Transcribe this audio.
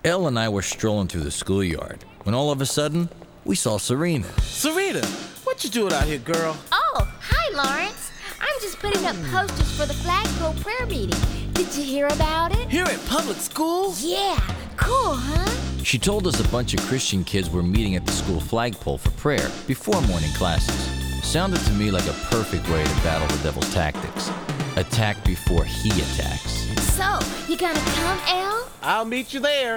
Elle and I were strolling through the schoolyard when all of a sudden, we saw Serena. Serena, what you doing out here, girl? Oh, hi, Lawrence. I'm just putting up posters for the flagpole prayer meeting. Did you hear about it? Here at public school? Yeah, cool, huh? She told us a bunch of Christian kids were meeting at the school flagpole for prayer before morning classes. Sounded to me like a perfect way to battle the devil's tactics. Attack before he attacks. So, you gonna come, Elle? I'll meet you there.